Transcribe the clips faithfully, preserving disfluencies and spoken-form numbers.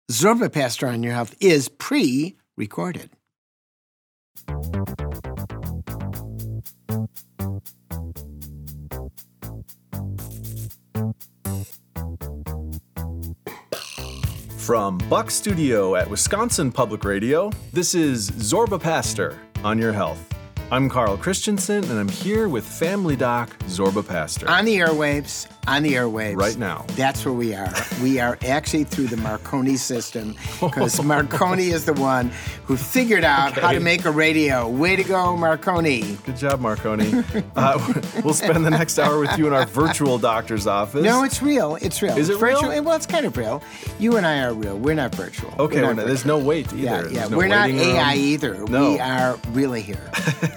Zorba Pastor on Your Health is pre-recorded. From Buck Studio at Wisconsin Public Radio, this is Zorba Pastor on Your Health. I'm Carl Christensen, and I'm here with Family Doc Zorba Pastor. On the airwaves, on the airwaves. Right now. That's where we are. We are actually through the Marconi system, because Marconi is the one who figured out okay. how to make a radio. Way to go, Marconi. Good job, Marconi. uh, we'll spend the next hour with you in our virtual doctor's office. No, it's real. It's real. Is it it's virtual. real? Well, it's kind of real. You and I are real. We're not virtual. Okay, not well, virtual. There's no wait either. Yeah, yeah. No We're not room. A I either. No. We are really here.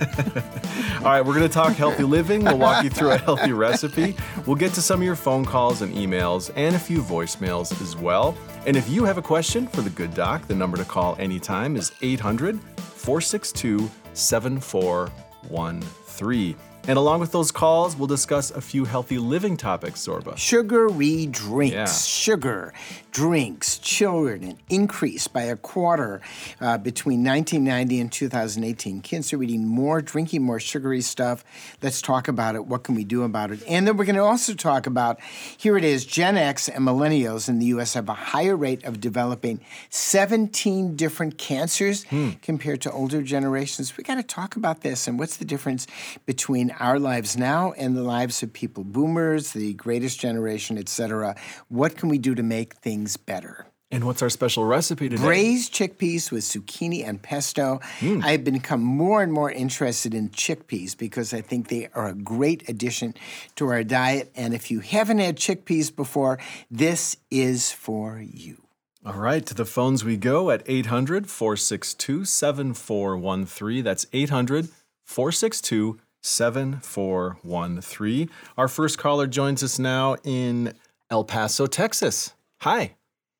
All right, we're going to talk healthy living. We'll walk you through a healthy recipe. We'll get to some of your phone calls and emails and a few voicemails as well. And if you have a question for the Good Doc, the number to call anytime is eight hundred, four six two, seven four one three. And along with those calls, we'll discuss a few healthy living topics, Zorba. Sugary drinks. Yeah. Sugar drinks, children increased by a quarter uh, between nineteen ninety and two thousand eighteen. Kids are eating more, drinking more sugary stuff. Let's talk about it. What can we do about it? And then we're going to also talk about, here it is, Gen X and millennials in the U S have a higher rate of developing seventeen different cancers hmm. compared to older generations. We got to talk about this and what's the difference between our lives now and the lives of people, boomers, the greatest generation, et cetera. What can we do to make things better? And what's our special recipe today? Braised chickpeas with zucchini and pesto. Mm. I've become more and more interested in chickpeas because I think they are a great addition to our diet. And if you haven't had chickpeas before, this is for you. All right, to the phones we go at eight hundred, four six two, seven four one three. That's eight hundred, four six two, seven four one three. Our first caller joins us now in El Paso, Texas. Hi.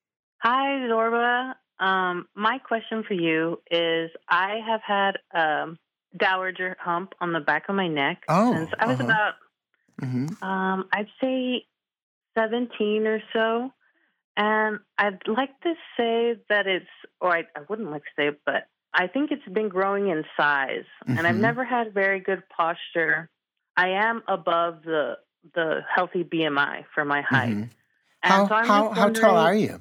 Hi, Zorba. Um, my question for you is I have had a dowager hump on the back of my neck oh, since I was uh-huh. about, mm-hmm. um, I'd say seventeen or so. And I'd like to say that it's, or I, I wouldn't like to say it, but I think it's been growing in size. Mm-hmm. And I've never had very good posture. I am above the the healthy B M I for my height. Mm-hmm. And how, so I'm how, how tall are you?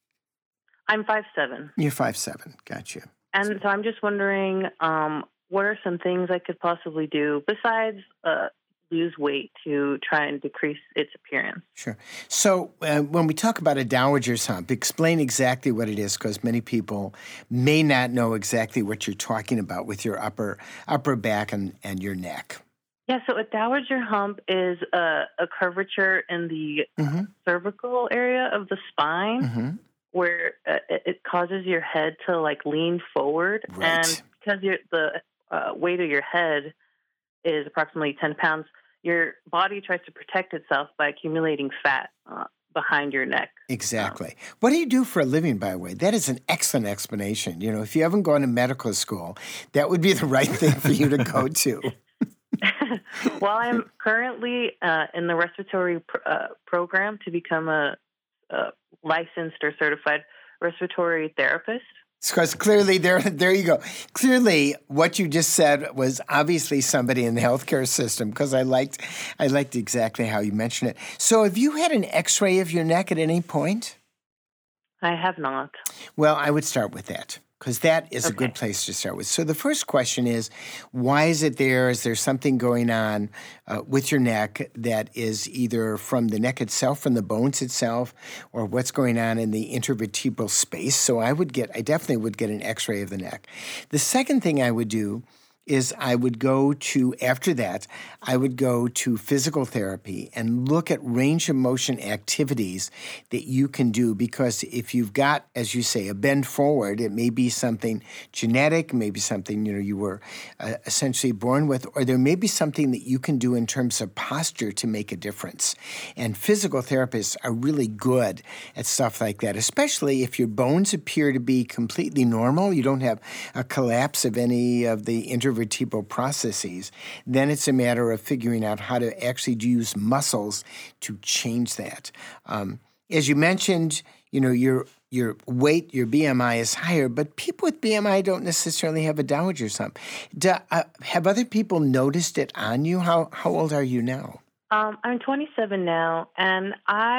I'm five seven. You're five seven. Gotcha. And so I'm just wondering, um, what are some things I could possibly do besides uh, lose weight to try and decrease its appearance? Sure. So uh, when we talk about a dowager's hump, explain exactly what it is, because many people may not know exactly what you're talking about with your upper upper back and, and your neck. Yeah, so a dowager hump is a, a curvature in the mm-hmm. cervical area of the spine. Mm-hmm. where uh, it causes your head to like lean forward. Right. And because you're, the uh, weight of your head is approximately ten pounds, your body tries to protect itself by accumulating fat uh, behind your neck. Exactly. Um, what do you do for a living, by the way? That is an excellent explanation. You know, if you haven't gone to medical school, that would be the right thing for you to go to. Well, I'm currently uh, in the respiratory pr- uh, program to become a, a licensed or certified respiratory therapist. Because clearly, there, there you go. Clearly, what you just said was obviously somebody in the healthcare system. Because I liked, I liked exactly how you mentioned it. So, have you had an X-ray of your neck at any point? I have not. Well, I would start with that, because that is Okay. a good place to start with. So the first question is, why is it there? Is there something going on uh, with your neck that is either from the neck itself, from the bones itself, or what's going on in the intervertebral space? So I would get, I definitely would get an X-ray of the neck. The second thing I would do is I would go to, after that, I would go to physical therapy and look at range of motion activities that you can do, because if you've got, as you say, a bend forward, it may be something genetic, maybe something, you know, you were uh, essentially born with, or there may be something that you can do in terms of posture to make a difference. And physical therapists are really good at stuff like that, especially if your bones appear to be completely normal, you don't have a collapse of any of the intervertebral processes, then it's a matter of figuring out how to actually use muscles to change that. Um, as you mentioned, you know, you're your weight, your B M I is higher, but people with B M I don't necessarily have a Dowager's hump. Do, uh, have other people noticed it on you? How how old are you now? Um, I'm twenty-seven now, and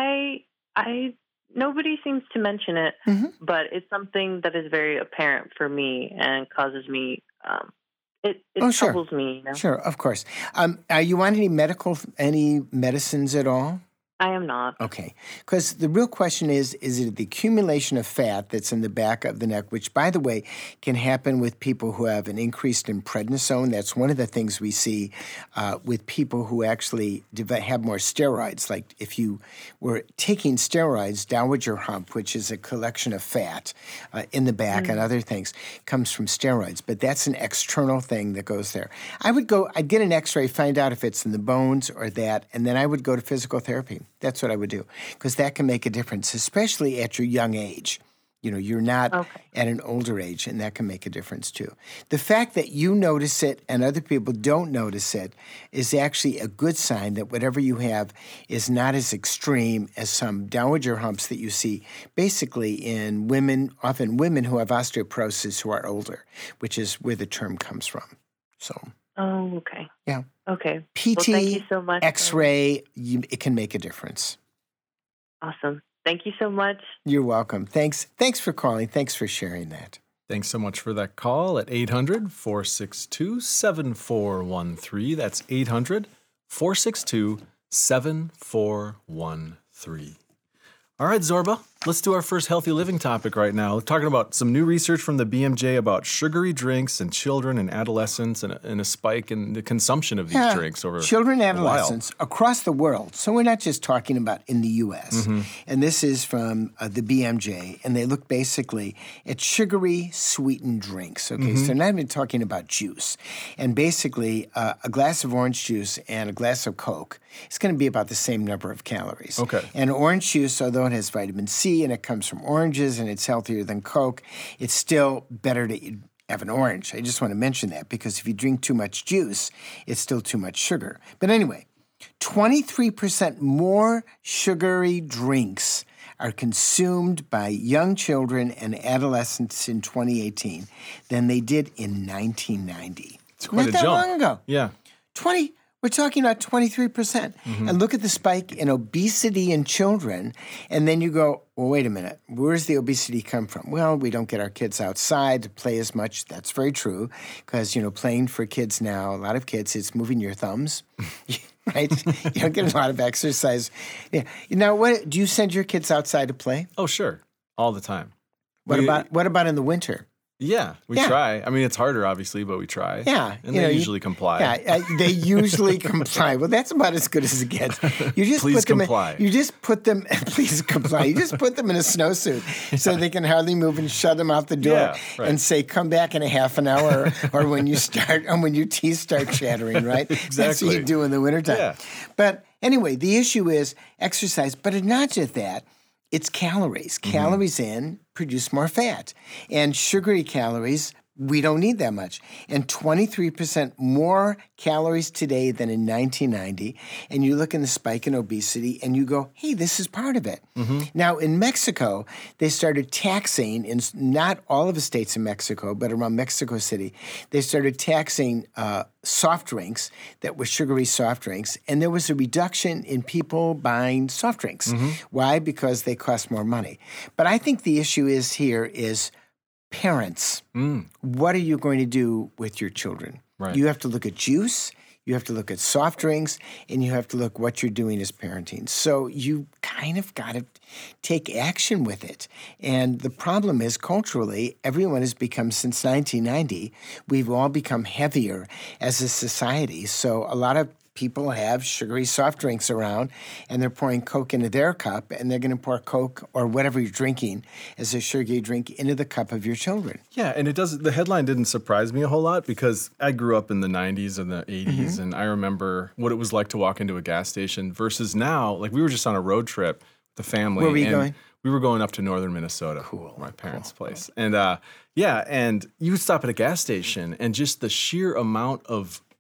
I I nobody seems to mention it, Mm-hmm. but it's something that is very apparent for me and causes me. Um, it it Oh, sure. troubles me. You know? Sure, of course. Um, are you on any medical, any medicines at all? I am not. Okay, because the real question is, is it the accumulation of fat that's in the back of the neck, which, by the way, can happen with people who have an increase in prednisone. That's one of the things we see uh, with people who actually deve- have more steroids. Like if you were taking steroids, Dowager hump, which is a collection of fat uh, in the back and other things, comes from steroids. But that's an external thing that goes there. I would go, I'd get an x-ray, find out if it's in the bones or that, and then I would go to physical therapy. That's what I would do, because that can make a difference, especially at your young age. You know, you're not Okay. at an older age, and that can make a difference too. The fact that you notice it and other people don't notice it is actually a good sign that whatever you have is not as extreme as some Dowager humps that you see basically in women, often women who have osteoporosis who are older, which is where the term comes from. So, Oh, okay. yeah. Okay. P T, Well, thank you so much. X-ray, you, it can make a difference. Awesome. Thank you so much. You're welcome. Thanks. Thanks for calling. Thanks for sharing that. Thanks so much for that call at eight hundred, four six two, seven four one three. That's eight hundred, four six two, seven four one three. All right, Zorba, let's do our first healthy living topic right now. We're talking about some new research from the B M J about sugary drinks in children and adolescents and a, and a spike in the consumption of these Yeah, drinks over children and a while. adolescents across the world. So we're not just talking about in the U S. Mm-hmm. And this is from uh, the B M J, and they look basically at sugary sweetened drinks. Okay, Mm-hmm. so they're not even talking about juice. And basically, uh, a glass of orange juice and a glass of Coke is going to be about the same number of calories. Okay. And orange juice, although it has vitamin C and it comes from oranges and it's healthier than Coke, it's still better to eat have an orange. I just want to mention that because if you drink too much juice, it's still too much sugar. But anyway, twenty-three percent more sugary drinks are consumed by young children and adolescents in twenty eighteen than they did in nineteen ninety. It's quite Not a that jump. long ago. Yeah. twenty We're talking about twenty-three percent. Mm-hmm. And look at the spike in obesity in children. And then you go, well, wait a minute. Where's the obesity come from? Well, we don't get our kids outside to play as much. That's very true. Because, you know, playing for kids now, a lot of kids, it's moving your thumbs, right? You don't get a lot of exercise. Yeah. Now, what do you send your kids outside to play? Oh, sure. All the time. What We- about what about in the winter? Yeah, we Yeah. try. I mean, it's harder, obviously, but we try. Yeah, And you they know, you- usually comply. Yeah, uh, they usually comply. Well, that's about as good as it gets. You just Please put them comply. In, you just put them. Please comply. You just put them in a snowsuit so they can hardly move and shut them out the door Yeah, right. and say, "Come back in a half an hour," or when you start, or when your teeth start chattering. Right? That's what Exactly. you do in the wintertime. Yeah. But anyway, the issue is exercise. But it's not just that. It's calories. Mm-hmm. Calories in produce more fat, and sugary calories. We don't need that much. And twenty-three percent more calories today than in nineteen ninety. And you look in the spike in obesity and you go, hey, this is part of it. Now, in Mexico, they started taxing, in s- not all of the states in Mexico, but around Mexico City, they started taxing uh, soft drinks that were sugary soft drinks. And there was a reduction in people buying soft drinks. Why? Because they cost more money. But I think the issue is here is parents. Mm, What are you going to do with your children? Right. You have to look at juice, you have to look at soft drinks, and you have to look what you're doing as parenting. So you kind of got to take action with it. And the problem is culturally, everyone has become, since nineteen ninety, we've all become heavier as a society. So a lot of people have sugary soft drinks around, and they're pouring Coke into their cup, and they're going to pour Coke or whatever you're drinking as a sugary drink into the cup of your children. Yeah, and it does. The headline didn't surprise me a whole lot because I grew up in the nineties and the eighties, Mm-hmm. and I remember what it was like to walk into a gas station versus now. Like we were just on a road trip with the family. Where were you and going? We were going up to northern Minnesota, cool, my parents' place, and uh, yeah, and you would stop at a gas station, and just the sheer amount of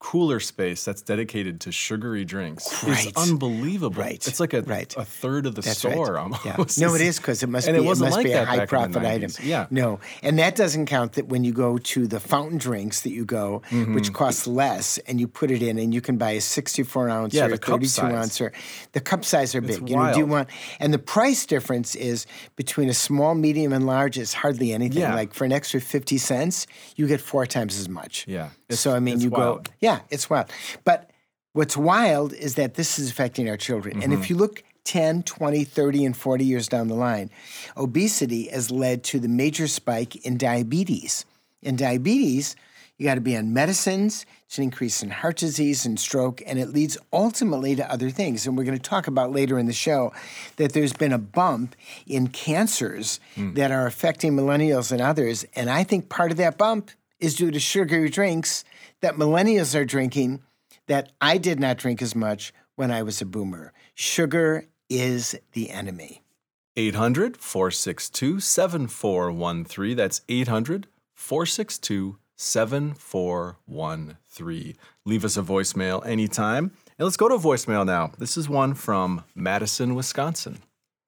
cooler space that's dedicated to sugary drinks Right. is unbelievable. Right. It's like a, Right. a third of the That's store right. almost. Yeah. No, it is because it must And be, it wasn't must like be a that back in high the profit item. nineties. Yeah. No, and that doesn't count that when you go to the fountain drinks that you go, Mm-hmm. which costs less, and you put it in, and you can buy a sixty-four ounce Yeah, or the a cup thirty-two size. ounce. Or, the cup size are It's big. You know, do you wild. want? And the price difference is between a small, medium, and large is hardly anything. Yeah. Like for an extra fifty cents, you get four times as much. Yeah. It's- So I mean, it's you wild. go, yeah, it's wild. But what's wild is that this is affecting our children. And Mm-hmm. if you look ten, twenty, thirty, and forty years down the line, obesity has led to the major spike in diabetes. In diabetes, you got to be on medicines. It's an increase in heart disease and stroke, and it leads ultimately to other things. And we're going to talk about later in the show that there's been a bump in cancers that are affecting millennials and others. And I think part of that bump is due to sugary drinks that millennials are drinking that I did not drink as much when I was a boomer. Sugar is the enemy. eight hundred, four six two, seven four one three. That's eight hundred, four six two, seven four one three. Leave us a voicemail anytime. And let's go to voicemail now. This is one from Madison, Wisconsin.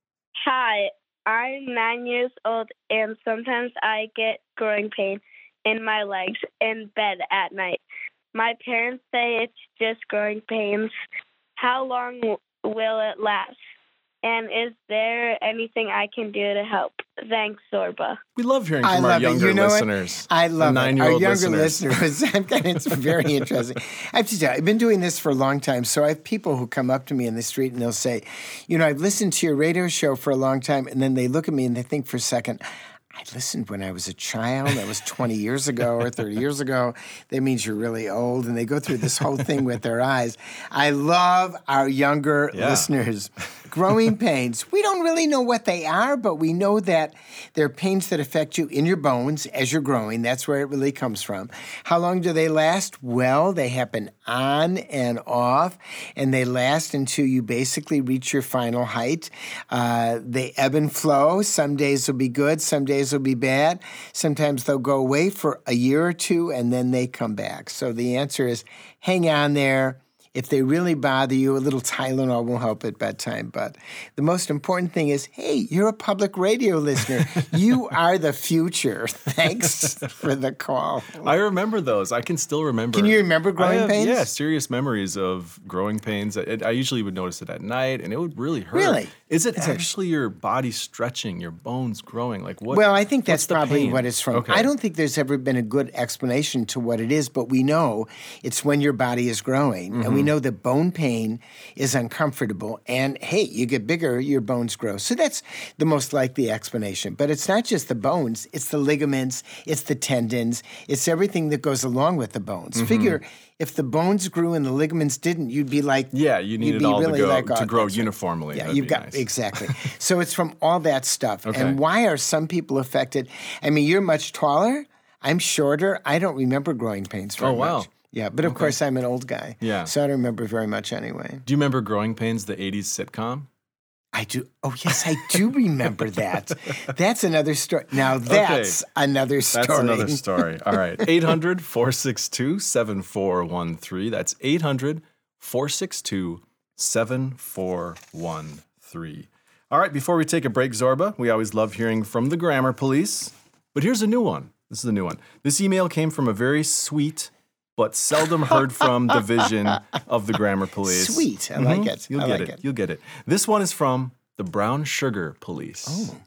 Hi, I'm nine years old, and sometimes I get growing pain in my legs in bed at night. My parents say it's just growing pains. How long w- will it last? And is there anything I can do to help? Thanks, Zorba. We love hearing I from our love it. younger You know what? listeners. I love the it. Our nine-year-old younger listeners. listeners. It's very interesting. I have to tell you, I've been doing this for a long time. So I have people who come up to me in the street and they'll say, you know, I've listened to your radio show for a long time. And then they look at me and they think for a second, I listened when I was a child. That was twenty years ago or thirty years ago. That means you're really old. And they go through this whole thing with their eyes. I love our younger Yeah. listeners. Growing pains. We don't really know what they are, but we know that they're pains that affect you in your bones as you're growing. That's where it really comes from. How long do they last? Well, they happen on and off, and they last until you basically reach your final height. Uh, they ebb and flow. Some days will be good, some days will be bad. Sometimes they'll go away for a year or two, and then they come back. So the answer is hang on there. If they really bother you, a little Tylenol will help at bedtime. But the most important thing is, hey, you're a public radio listener. You are the future. Thanks for the call. I remember those. I can still remember. Can you remember I growing have, pains? Yeah, serious memories of growing pains. I, I usually would notice it at night, and it would really hurt. Really? Is it actually your body stretching, your bones growing? Like what? Well, I think what's that's the probably pain? what it's from. Okay. I don't think there's ever been a good explanation to what it is, but we know it's when your body is growing. And Mm-hmm. we know that bone pain is uncomfortable. And hey, you get bigger, your bones grow. So that's the most likely explanation. But it's not just the bones, it's the ligaments, it's the tendons, it's everything that goes along with the bones. Mm-hmm. Figure if the bones grew and the ligaments didn't, you'd be like, Yeah, you need you'd it be all really to go like, to oh, grow that's right. uniformly. Yeah, That'd you've be got nice. exactly. So it's from all that stuff. Okay. And why are some people affected? I mean, you're much taller. I'm shorter. I don't remember growing pains very Oh, wow. much. Yeah, but of course I'm an old guy. Yeah. So I don't remember very much anyway. Do you remember Growing Pains, the eighties sitcom? I do. Oh yes, I do remember that. That's another story. Now that's another story. That's another story. All right. eight hundred, four six two, seven four one three. That's eight hundred, four six two, seven four one three. All right. Before we take a break, Zorba, we always love hearing from the Grammar Police. But here's a new one. This is a new one. This email came from a very sweet but seldom heard from division of the Grammar Police. Sweet. I like Mhm. it. You'll I get like it. it. You'll get it. This one is from the Brown Sugar Police. Oh.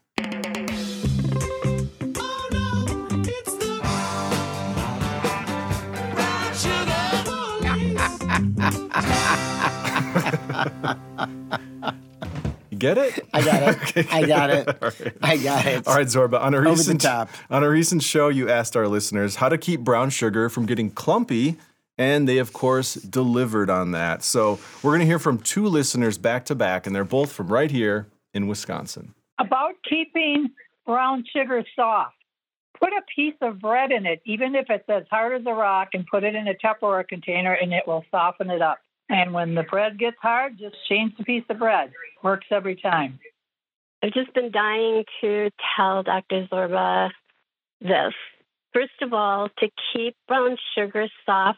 You get it? I got it. Okay. I got it. All right. I got it. All right, Zorba. On a the recent top. on a recent show, you asked our listeners how to keep brown sugar from getting clumpy, and they, of course, delivered on that. So we're going to hear from two listeners back to back, and they're both from right here in Wisconsin. About keeping brown sugar soft. Put a piece of bread in it, even if it's as hard as a rock, and put it in a Tupperware container, and it will soften it up. And when the bread gets hard, just change the piece of bread. Works every time. I've just been dying to tell Doctor Zorba this. First of all, to keep brown sugar soft,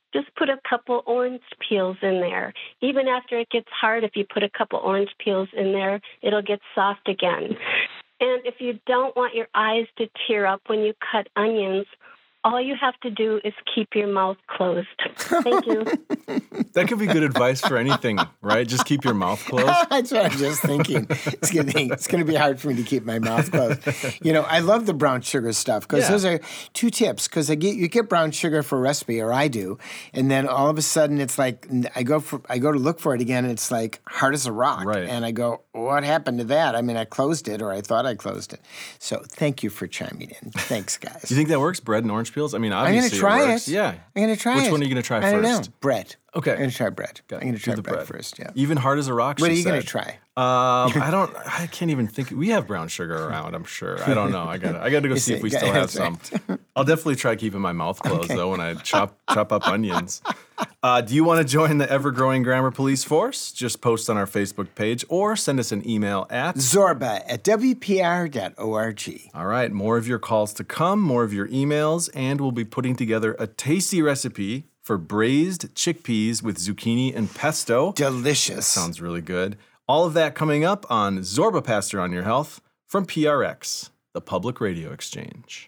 just put a couple orange peels in there. Even after it gets hard, if you put a couple orange peels in there, it'll get soft again. And if you don't want your eyes to tear up when you cut onions, all you have to do is keep your mouth closed. Thank you. That could be good advice for anything, right? Just keep your mouth closed. That's what I'm just thinking. It's going to it's going to be hard for me to keep my mouth closed. You know, I love the brown sugar stuff because Yeah. those are two tips. Because I get you get brown sugar for a recipe, or I do, and then all of a sudden it's like I go for I go to look for it again, and it's like hard as a rock. Right. And I go, what happened to that? I mean, I closed it, or I thought I closed it. So thank you for chiming in. Thanks, guys. Do you think that works? Bread and orange peels? I mean, I'm going obviously to try it it. works. Yeah. I'm going to try Which it. one are you going to try I don't know. first? Bread. Okay. I'm going to try bread. Got I'm going it. to try Do the bread, bread first, yeah. Even hard as a rock, What she are you going said. to try? Um, I don't. I can't even think. We have brown sugar around. I'm sure. I don't know. I got. I got to go You see if see, we still have that's some. right. I'll definitely try keeping my mouth closed Okay. though when I chop chop up onions. Uh, do you want to join the ever-growing grammar police force? Just post on our Facebook page or send us an email at Zorba at W P R dot org. All right, more of your calls to come, more of your emails, and we'll be putting together a tasty recipe for braised chickpeas with zucchini and pesto. Delicious. Sounds really good. All of that coming up on Zorba Pastor on Your Health from P R X, the Public Radio Exchange.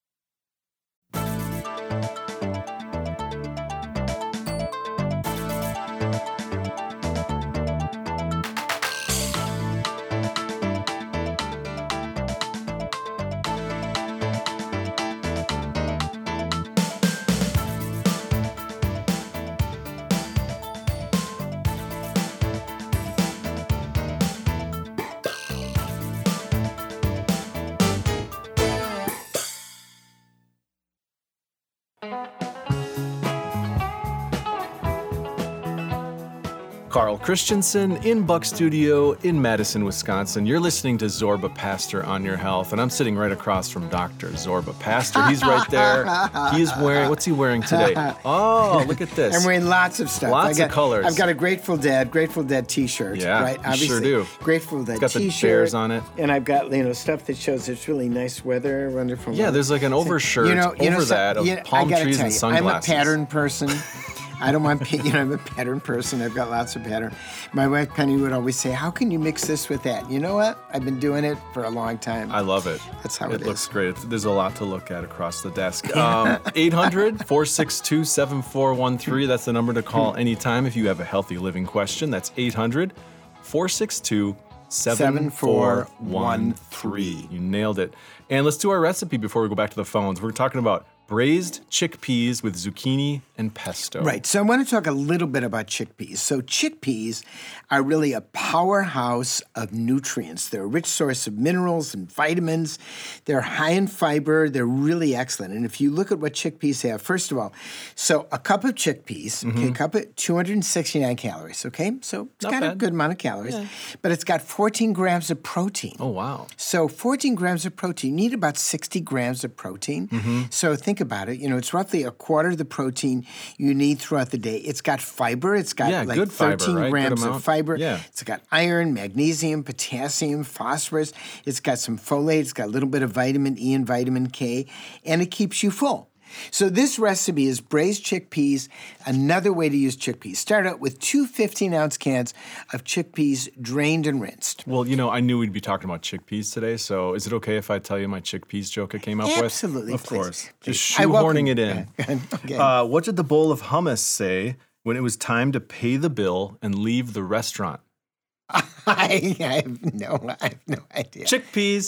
Carl Christensen in Buck Studio in Madison, Wisconsin. You're listening to Zorba Pastor on Your Health, and I'm sitting right across from Doctor Zorba Pastor. He's right there. He's wearing, what's he wearing today? Oh, look at this. I'm wearing lots of stuff. Lots I got, of colors. I've got a Grateful Dead, Grateful Dead T-shirt. Yeah, right? you sure do. Grateful Dead got the T-shirt. bears on it. And I've got you know stuff that shows it's really nice weather, wonderful. Yeah, weather. there's like an overshirt you know, you know, over so- that of you know, palm I gotta trees tell and you, sunglasses. I'm a pattern person. I don't want, you know, I'm a pattern person. I've got lots of pattern. My wife Penny would always say, "How can you mix this with that?" You know what? I've been doing it for a long time. I love it. That's how it it is. looks great. There's a lot to look at across the desk. Um, eight hundred, four six two, seven four one three. That's the number to call anytime if you have a healthy living question. That's eight hundred, four six two, seven four one three. You nailed it. And let's do our recipe before we go back to the phones. We're talking about braised chickpeas with zucchini and pesto. Right. So I want to talk a little bit about chickpeas. So chickpeas are really a powerhouse of nutrients. They're a rich source of minerals and vitamins. They're high in fiber. They're really excellent. And if you look at what chickpeas have, first of all, so a cup of chickpeas, Mm-hmm. okay, a cup of two hundred sixty-nine calories, okay? So it's Not got a bad. good amount of calories, but it's got fourteen grams of protein. Oh, wow. So fourteen grams of protein. You need about sixty grams of protein. Mm-hmm. So think about it. You know, it's roughly a quarter of the protein you need throughout the day. It's got fiber. It's got Yeah, like good fiber, thirteen right? Good grams of amount. fiber. Yeah. It's got iron, magnesium, potassium, phosphorus. It's got some folate. It's got a little bit of vitamin E and vitamin K, and it keeps you full. So this recipe is braised chickpeas. Another way to use chickpeas. Start out with two fifteen-ounce cans of chickpeas drained and rinsed. Well, you know, I knew we'd be talking about chickpeas today, so is it okay if I tell you my chickpeas joke I came up with? Absolutely, Of please, course. please. Just I welcome- shoehorning it in. Okay. Uh, what did the bowl of hummus say when it was time to pay the bill and leave the restaurant? I, I have no, I have no idea. Chickpeas.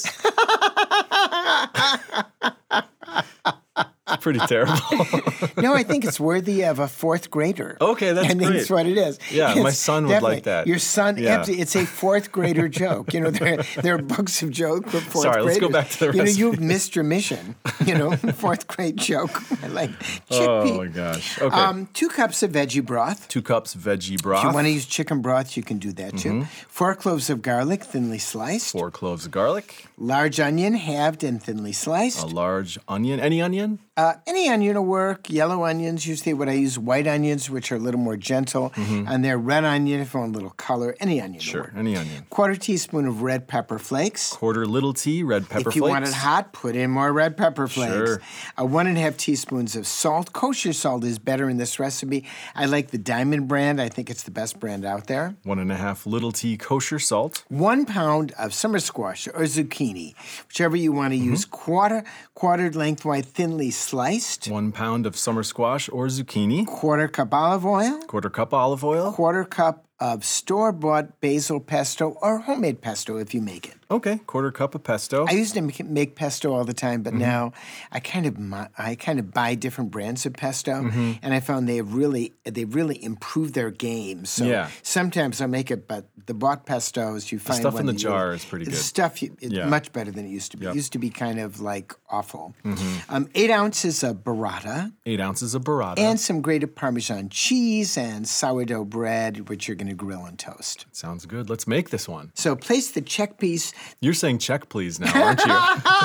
It's pretty terrible. No, I think it's worthy of a fourth grader. Okay, that's I think great. that's what it is. Yeah, my It's son would definitely- like that. Your son, Yeah. absolutely, it's a fourth grader joke. You know, there, there are books of jokes for fourth Sorry, let's graders. go back to the You know, recipe. you've missed your mission. You know, fourth grade joke. I like chickpea. Oh, my gosh. Okay. Um, two cups of veggie broth. Two cups veggie broth. If you want to use chicken broth, you can do that too. Four cloves of garlic, thinly sliced. Four cloves of garlic. Large onion, halved and thinly sliced. A large onion. Any onion? Uh, any onion will work. Yellow onions, usually what I use, white onions, which are a little more gentle. Mm-hmm. And they're red onion, if you want a little color. Any onion will Sure, work. any onion. Quarter teaspoon of red pepper flakes. Quarter little tea, red pepper If you flakes. want it hot, put in more red pepper flakes. Sure. Uh, one and a half teaspoons of salt. Kosher salt is better in this recipe. I like the Diamond brand. I think it's the best brand out there. One and a half little tea kosher salt. One pound of summer squash or zucchini, whichever you want to use. Quarter, quartered lengthwise, thinly sliced. One pound of summer squash or zucchini. Quarter cup olive oil. Quarter cup olive oil. Quarter cup of store-bought basil pesto or homemade pesto if you make it. Okay, quarter cup of pesto. I used to make, make pesto all the time, but now I kind of mo- I kind of buy different brands of pesto, and I found they have really they really improved their game. So Yeah. sometimes I make it, but the bought pestos you find stuff one in the that you- jar is pretty the good. stuff you, it's Yeah. much better than it used to be. Yep. It used to be kind of like awful. Um, eight ounces of burrata Eight ounces of burrata. and some grated Parmesan cheese and sourdough bread, which you're going to grill and toast. Sounds good. Let's make this one. So place the chickpeas. You're saying check please now, aren't you?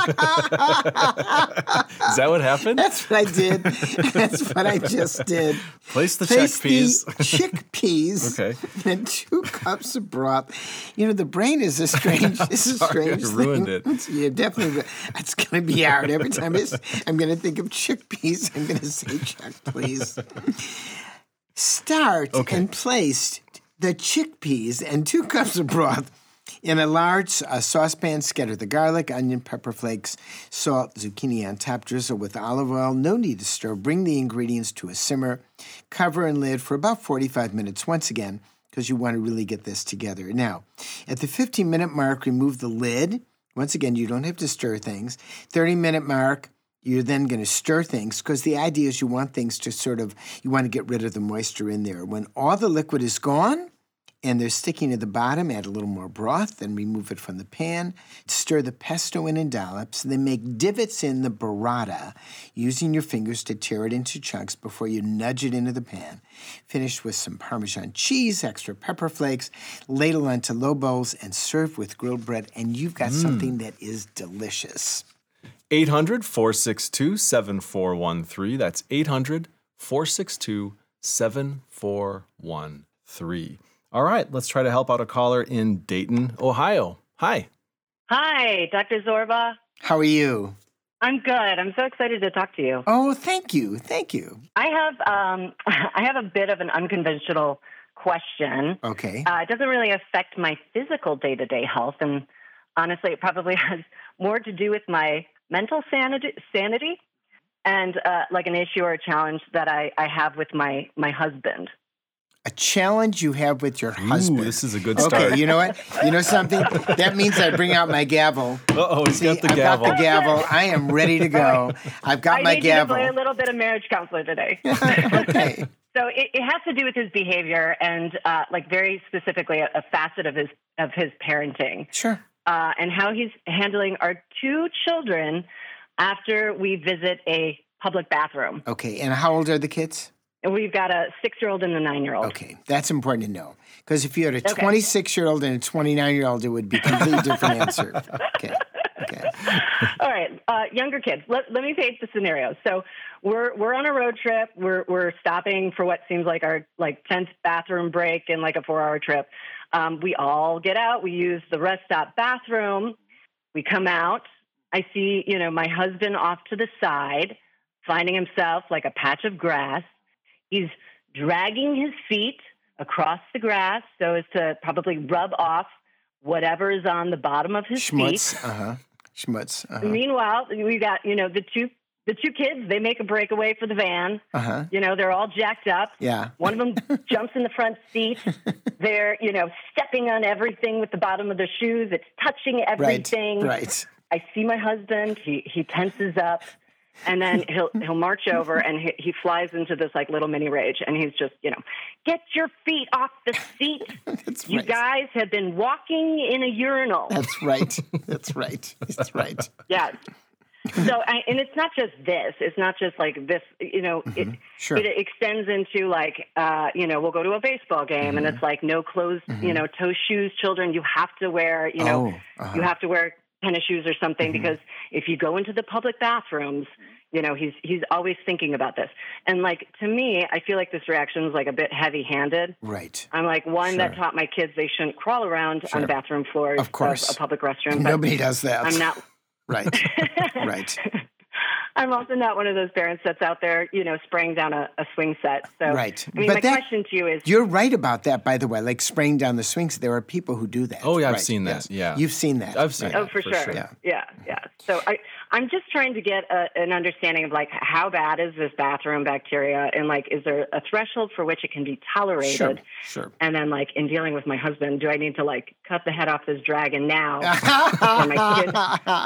Is that what happened? That's what I did. That's what I just did. Place the Place chickpeas. the chickpeas. Okay. And two cups of broth. You know, the brain is a strange. It's a sorry, I strange ruined thing. it. It's, yeah, definitely. It's going to be hard every time I s- I'm going to think of chickpeas. I'm going to say chickpeas. Start Okay. and place the chickpeas and two cups of broth in a large uh, saucepan. Scatter the garlic, onion, pepper flakes, salt, zucchini on top. Drizzle with olive oil. No need to stir. Bring the ingredients to a simmer. Cover and lid for about forty-five minutes once again because you want to really get this together. Now, at the fifteen-minute mark, remove the lid. Once again, you don't have to stir things. thirty-minute mark, you're then going to stir things because the idea is you want things to sort of, you want to get rid of the moisture in there. When all the liquid is gone, and they're sticking to the bottom, add a little more broth, then remove it from the pan. Stir the pesto in in dollops, then make divots in the burrata using your fingers to tear it into chunks before you nudge it into the pan. Finish with some Parmesan cheese, extra pepper flakes, ladle onto low bowls, and serve with grilled bread, and you've got something that is delicious. eight hundred, four six two, seven four one three. That's eight hundred, four six two, seven four one three. All right, let's try to help out a caller in Dayton, Ohio. Hi. Hi, Doctor Zorba. How are you? I'm good. I'm so excited to talk to you. Oh, thank you. Thank you. I have um, I have a bit of an unconventional question. Okay. Uh, it doesn't really affect my physical day-to-day health, and honestly, it probably has more to do with my mental sanity, sanity and uh, like an issue or a challenge that I, I have with my, my husband. A challenge you have with your husband. Ooh, this is a good start. Okay, you know what? You know something? That means I bring out my gavel. Uh-oh, he's See, got the I've gavel. got the gavel. I am ready to go. I've got I my need gavel. you to play a little bit of marriage counselor today. Okay. So it, it has to do with his behavior and, uh, like, very specifically a, a facet of his of his parenting, Sure. uh, and how he's handling our two children after we visit a public bathroom. Okay, and how old are the kids? And we've got a six-year-old and a nine-year-old. Okay, that's important to know. Because if you had a Okay. twenty-six-year-old and a twenty-nine-year-old, it would be a completely different answer. Okay, okay. All right, uh, younger kids. Let, let me paint the scenario. So we're we're on a road trip. We're we're stopping for what seems like our like tenth bathroom break in like a four-hour trip. Um, we all get out. We use the rest stop bathroom. We come out. I see, you know, my husband off to the side, finding himself like a patch of grass. He's dragging his feet across the grass so as to probably rub off whatever is on the bottom of his Schmutz. feet. Uh-huh. Schmutz. Uh-huh. Meanwhile, we got, you know, the two the two kids, they make a breakaway for the van. Uh-huh. You know, they're all jacked up. Yeah. One of them jumps in the front seat. They're, you know, stepping on everything with the bottom of their shoes. It's touching Right. everything. Right. I see my husband. He he tenses up. And then he'll he'll march over and he, he flies into this like little mini rage, and he's just, you know, get your feet off the seat. That's You right. guys have been walking in a urinal. That's right. That's right. That's right. Yeah. So, I, and it's not just this. It's not just like this. You know, it Sure. it extends into like, uh, you know, we'll go to a baseball game, and it's like no clothes, you know, toe shoes. Children, you have to wear, you know, Oh, uh-huh. you have to wear tennis shoes or something because if you go into the public bathrooms, You know, he's he's always thinking about this. And like to me, I feel like this reaction is like a bit heavy-handed. Right. I'm like one Sure. that taught my kids they shouldn't crawl around Sure. on bathroom floors Of course. a public restroom. but Nobody does that. I'm not. Right. Right. I'm also not one of those parents that's out there, you know, spraying down a, a swing set. So, Right. I mean, But my that- question to you is, You're right about that, by the way, like spraying down the swings. There are people who do that. Oh, yeah, I've Right, seen that, yes. yeah. You've seen that. I've seen Right. oh, that, for, for sure. sure. Yeah. yeah, yeah. So I, I'm just trying to get a, an understanding of like how bad is this bathroom bacteria, and like is there a threshold for which it can be tolerated? Sure, sure. And then like in dealing with my husband, do I need to like cut the head off this dragon now before my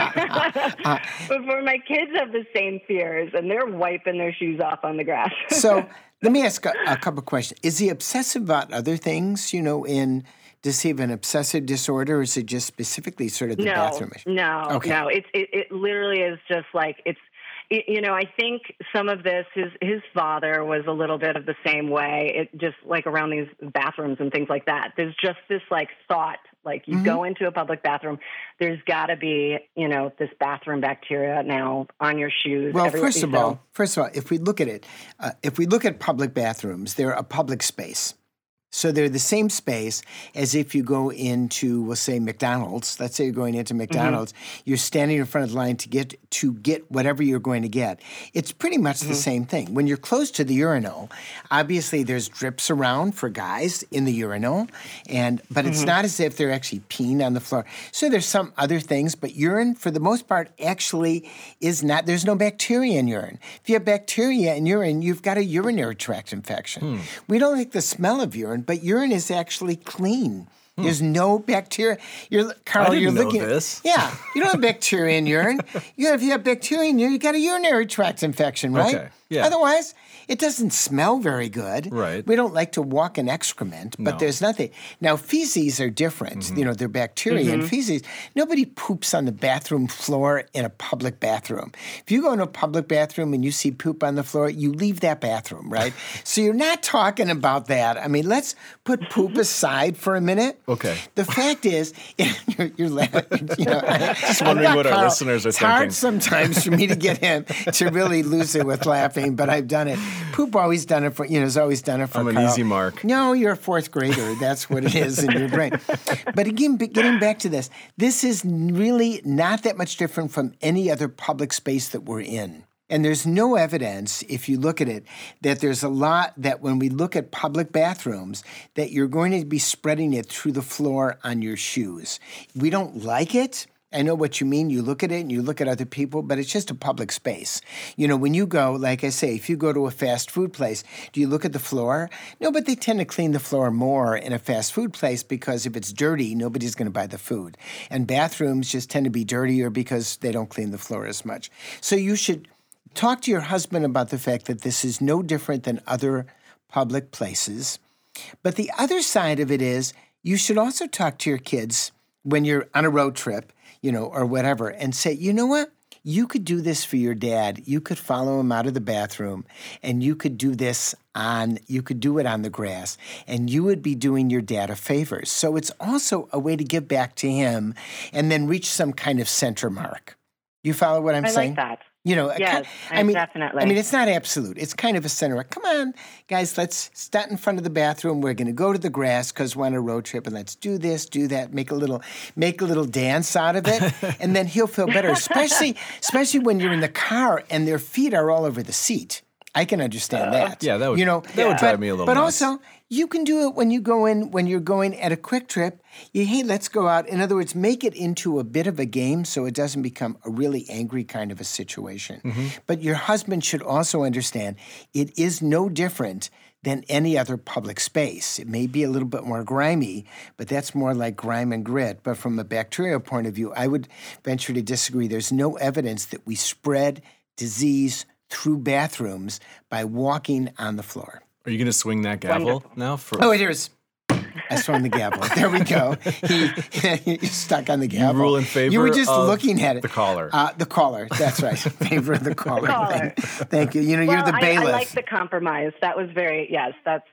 kids before my kids have the same fears and they're wiping their shoes off on the grass? So let me ask a, a couple questions. Is he obsessive about other things, you know, in, does he have an obsessive disorder, or is it just specifically sort of the no, bathroom issue? No, Okay. no. It's it, it literally is just like it's. It, you know, I think some of this, his his father was a little bit of the same way. It just like around these bathrooms and things like that. There's just this like thought, like you Mm-hmm. go into a public bathroom, there's got to be, you know, this bathroom bacteria now on your shoes. Well, everywhere first you of go. all, first of all, if we look at it, uh, if we look at public bathrooms, they're a public space. So they're the same space as if you go into, we'll say, McDonald's. Let's say you're going into McDonald's. Mm-hmm. You're standing in front of the line to get to get whatever you're going to get. It's pretty much mm-hmm. the same thing. When you're close to the urinal, obviously there's drips around for guys in the urinal, and but it's mm-hmm. not as if they're actually peeing on the floor. So there's some other things, but urine, for the most part, actually is not. There's no bacteria in urine. If you have bacteria in urine, you've got a urinary tract infection. Hmm. We don't like the smell of urine, but urine is actually clean. Hmm. There's no bacteria. You're, Carl, I didn't you're know looking. this. Yeah, you don't have bacteria in urine. You have, if you have bacteria in urine, you got a urinary tract infection, right? Okay, yeah. Otherwise, it doesn't smell very good. Right. We don't like to walk in excrement, but No. there's nothing. Now, feces are different. Mm-hmm. You know, they're bacteria Mm-hmm. and feces. Nobody poops on the bathroom floor in a public bathroom. If you go into a public bathroom and you see poop on the floor, you leave that bathroom, right? So you're not talking about that. I mean, let's put poop aside for a minute. Okay. The fact is, you're, you're laughing. You know, Just wondering what our Carl, listeners are it's thinking. hard sometimes for me to get him to really lose it with laughing, but I've done it. Poop always done it for, you know, has always done it for I'm an Carl. easy mark. No, you're a fourth grader. That's what it is in your brain. But again, b- getting back to this, this is really not that much different from any other public space that we're in. And there's no evidence, if you look at it, that there's a lot that when we look at public bathrooms, that you're going to be spreading it through the floor on your shoes. We don't like it. I know what you mean. You look at it and you look at other people, but it's just a public space. You know, when you go, like I say, if you go to a fast food place, do you look at the floor? No, but they tend to clean the floor more in a fast food place because if it's dirty, nobody's going to buy the food. And bathrooms just tend to be dirtier because they don't clean the floor as much. So you should talk to your husband about the fact that this is no different than other public places. But the other side of it is you should also talk to your kids when you're on a road trip, you know, or whatever, and say, you know what? You could do this for your dad. You could follow him out of the bathroom, and you could do this on, you could do it on the grass, and you would be doing your dad a favor. So it's also a way to give back to him and then reach some kind of center mark. You follow what I'm I saying? like that. You know, Yes, I mean, definitely. I mean, it's not absolute. It's kind of a center. Come on, guys, let's stand in front of the bathroom. We're going to go to the grass because we're on a road trip, and let's do this, do that, make a little, make a little dance out of it, and then he'll feel better. Especially, especially when you're in the car and their feet are all over the seat. I can understand that. yeah, that would- you know, that would but- drive me a little But nuts. also, you can do it when you go in, when you're going at a quick trip. You, hey, let's go out. In other words, make it into a bit of a game so it doesn't become a really angry kind of a situation. Mm-hmm. But your husband should also understand it is no different than any other public space. It may be a little bit more grimy, but that's more like grime and grit. But from a bacterial point of view, I would venture to disagree. There's no evidence that we spread disease through bathrooms by walking on the floor. Are you going to swing that gavel Wonderful. now? For Oh, there's. I swung the gavel. There we go. He, he's stuck on the gavel. rule in favor You were just of looking at it. the caller. Uh, the caller. That's right. Favor of the caller. Caller. Thank, thank you. You know, Well, you're the I, bailiff. I like the compromise. That was very, yes, that's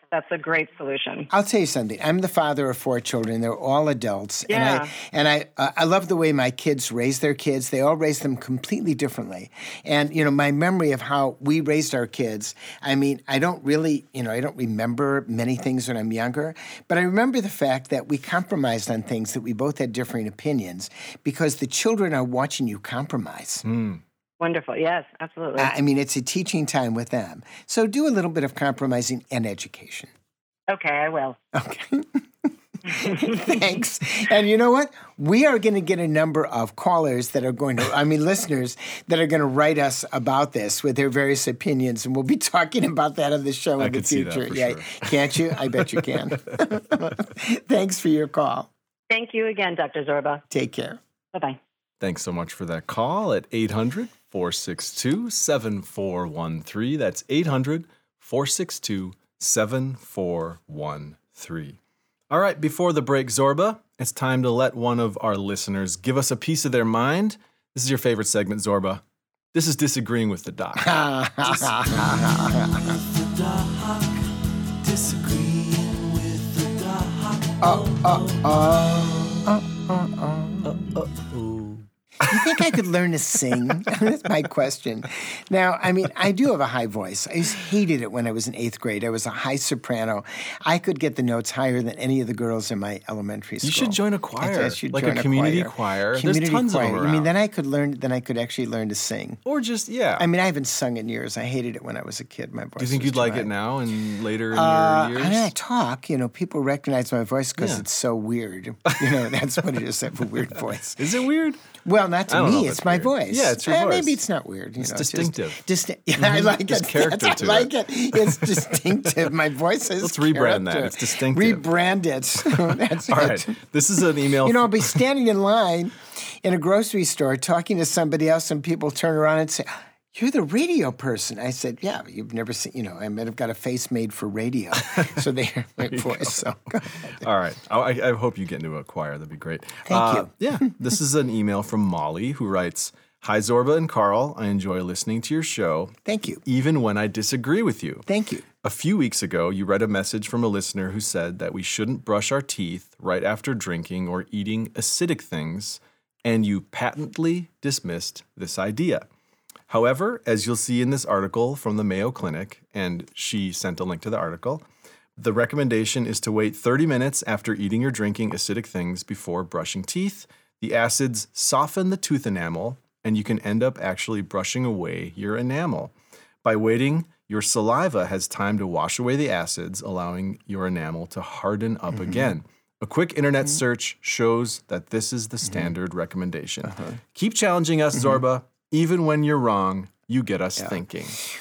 that's a great solution. I'll tell you something. I'm the father of four children. They're all adults. Yeah. And I and I uh, I love the way my kids raise their kids. They all raise them completely differently. And, you know, my memory of how we raised our kids, I mean, I don't really, you know, I don't remember many things when I'm younger, but I remember the fact that we compromised on things that we both had differing opinions because the children are watching you compromise. Mm. Wonderful. Yes, absolutely. I mean, it's a teaching time with them. So do a little bit of compromising and education. Okay, I will. Okay. Thanks. And you know what? We are going to get a number of callers that are going to, I mean, listeners that are going to write us about this with their various opinions. And we'll be talking about that on the show I in the could see future. that for yeah. sure. Can't you? I bet you can. Thanks for your call. Thank you again, Doctor Zorba. Take care. Bye-bye. Thanks so much for that call at eight hundred, four six two, seven four one three. That's eight hundred, four six two, seven four one three. All right, before the break, Zorba, it's time to let one of our listeners give us a piece of their mind. This is your favorite segment, Zorba. This is Disagreeing with the Doc. Disagreeing with the doc. Oh, oh, oh. Oh, oh, oh. You think I could learn to sing? That's my question. Now, I mean, I do have a high voice. I just hated it when I was in eighth grade. I was a high soprano. I could get the notes higher than any of the girls in my elementary school. You should join a choir, I should like join a community choir. choir. There's Community tons choir. of them You mean around. then I could learn? Then I could actually learn to sing. Or just, yeah. I mean, I haven't sung in years. I hated it when I was a kid. My voice. Do you think was you'd too like high. it now and later in Uh, your I years? mean, I talk. You know, people recognize my voice because Yeah. it's so weird. You know, that's what it is. I have a weird voice. Is it weird? Well, not I to don't know me. if It's it's my weird. voice. Yeah, it's your Eh, voice. Maybe it's not weird. You It's know, distinctive. Just, disti- yeah, I like There's it. character That's- to I like it. it. It's distinctive. My voice is Let's rebrand that. character. It's distinctive. Rebrand it. That's All it. right. This is an email. You know, I'll be standing in line in a grocery store talking to somebody else, and people turn around and say, "You're the radio person." I said, "Yeah, but you've never seen, you know, I might have got a face made for radio." So they hear my voice. So go ahead. All right. I, I hope you get into a choir. That'd be great. Thank you. Yeah. This is an email from Molly who writes, "Hi, Zorba and Carl. I enjoy listening to your show, Thank you. even when I disagree with you. Thank you. A few weeks ago, you read a message from a listener who said that we shouldn't brush our teeth right after drinking or eating acidic things, and you patently dismissed this idea. However, as you'll see in this article from the Mayo Clinic, and she sent a link to the article, the recommendation is to wait thirty minutes after eating or drinking acidic things before brushing teeth. The acids soften the tooth enamel, and you can end up actually brushing away your enamel. By waiting, your saliva has time to wash away the acids, allowing your enamel to harden up mm-hmm. again. A quick internet mm-hmm. search shows that this is the standard mm-hmm. recommendation. Uh-huh. Keep challenging us, mm-hmm. Zorba. Even when you're wrong, you get us yeah. thinking."